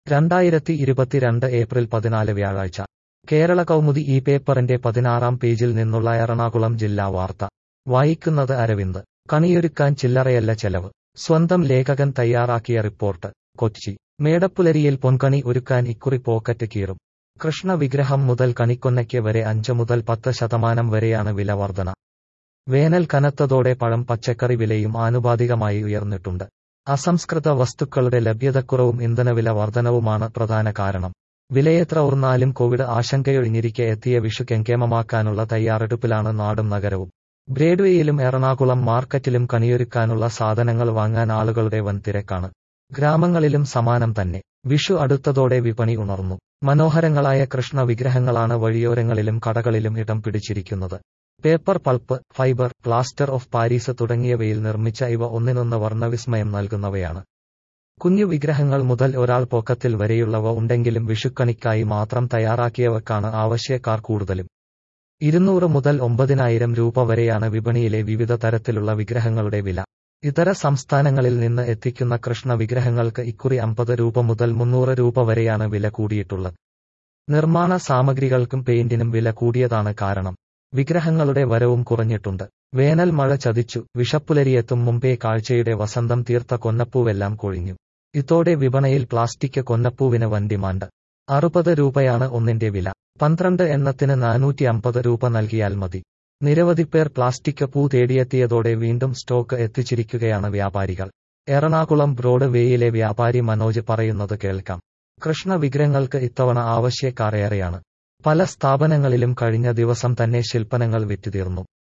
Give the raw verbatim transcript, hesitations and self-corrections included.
രണ്ടായിരത്തി ഇരുപത്തിരണ്ട് ഏപ്രിൽ പതിനാല് വ്യാഴാഴ്ച കേരള കൗമുദി ഈ പേപ്പറിന്റെ പതിനാറാം പേജിൽ നിന്നുള്ള എറണാകുളം ജില്ലാ വാർത്ത വായിക്കുന്നത് അരവിന്ദ്. കണിയൊരുക്കാൻ ചില്ലറയല്ല ചെലവ്. സ്വന്തം ലേഖകൻ തയ്യാറാക്കിയ റിപ്പോർട്ട്. കൊച്ചി. മേടപ്പുലരിയിൽ പൊൻകണി ഒരുക്കാൻ ഇക്കുറി പോക്കറ്റ് കീറും. കൃഷ്ണ വിഗ്രഹം മുതൽ കണിക്കൊന്നയ്ക്ക് വരെ അഞ്ച് മുതൽ പത്ത് ശതമാനം വരെയാണ് വില വർധന. വേനൽ കനത്തതോടെ പഴം പച്ചക്കറി വിലയും ആനുപാതികമായി ഉയർന്നിട്ടുണ്ട്. അസംസ്കൃത വസ്തുക്കളുടെ ലഭ്യതക്കുറവും ഇന്ധനവില വർധനവുമാണ് പ്രധാന കാരണം. വിലയെത്ര ഉയർന്നാലും കോവിഡ് ആശങ്കയൊഴിഞ്ഞിരിക്കെ എത്തിയ വിഷു കെങ്കേമമാക്കാനുള്ള തയ്യാറെടുപ്പിലാണ് നാടും നഗരവും. ബ്രോഡ്വേയിലും എറണാകുളം മാർക്കറ്റിലും കണിയൊരുക്കാനുള്ള സാധനങ്ങൾ വാങ്ങാൻ ആളുകളുടെ വൻ തിരക്കാണ്. ഗ്രാമങ്ങളിലും സമാനം തന്നെ. വിഷു അടുത്തതോടെ വിപണി ഉണർന്നു. മനോഹരങ്ങളായ കൃഷ്ണ വിഗ്രഹങ്ങളാണ് വഴിയോരങ്ങളിലും കടകളിലും ഇടം പിടിച്ചിരിക്കുന്നത്. Paper pulp, fibre, plaster of Paris തുടങ്ങിയവയിൽ നിർമ്മിച്ച ഇവ ഒന്നിനൊന്ന് വർണ്ണവിസ്മയം നൽകുന്നവയാണ്. കുഞ്ഞു വിഗ്രഹങ്ങൾ മുതൽ ഒരാൾ പൊക്കത്തിൽ വരെയുള്ളവ ഉണ്ടെങ്കിലും വിഷുക്കണിക്കായി മാത്രം തയ്യാറാക്കിയവക്കാണ് ആവശ്യക്കാർ കൂടുതലും. ഇരുന്നൂറ് മുതൽ ഒമ്പതിനായിരം രൂപ വരെയാണ് വിപണിയിലെ വിവിധ തരത്തിലുള്ള വിഗ്രഹങ്ങളുടെ വില. ഇതര സംസ്ഥാനങ്ങളിൽ നിന്ന് എത്തിക്കുന്ന കൃഷ്ണ വിഗ്രഹങ്ങൾക്ക് ഇക്കുറി അമ്പത് രൂപ മുതൽ മുന്നൂറ് രൂപ വരെയാണ് വില കൂടിയിട്ടുള്ളത്. നിർമ്മാണ സാമഗ്രികൾക്കും പെയിന്റിനും വില കൂടിയതാണ് കാരണം. വിഗ്രഹങ്ങളുടെ വരവും കുറഞ്ഞിട്ടുണ്ട്. വേനൽ മഴ ചതിച്ചു. വിഷപ്പുലരിയെത്തും മുമ്പേ കാഴ്ചയുടെ വസന്തം തീർത്ത കൊന്നപ്പൂവെല്ലാം കൊഴിഞ്ഞു. ഇതോടെ വിപണിയിൽ പ്ലാസ്റ്റിക് കൊന്നപ്പൂവിന് വൻ ഡിമാൻഡ്. അറുപത് രൂപയാണ് ഒന്നിന്റെ വില. പന്ത്രണ്ട് എണ്ണത്തിന് നാനൂറ്റി അമ്പത് രൂപ നൽകിയാൽ മതി. നിരവധി പേർ പ്ലാസ്റ്റിക് പൂ തേടിയെത്തിയതോടെ വീണ്ടും സ്റ്റോക്ക് എത്തിച്ചിരിക്കുകയാണ് വ്യാപാരികൾ. എറണാകുളം ബ്രോഡ് വേയിലെ വ്യാപാരി മനോജ് പറയുന്നത് കേൾക്കാം. കൃഷ്ണ വിഗ്രഹങ്ങൾക്ക് ഇത്തവണ ആവശ്യക്കാരേറെയാണ്. പല സ്ഥാപനങ്ങളിലും കഴിഞ്ഞ ദിവസം തന്നെ ശില്പനങ്ങൾ വിറ്റുതീർന്നു.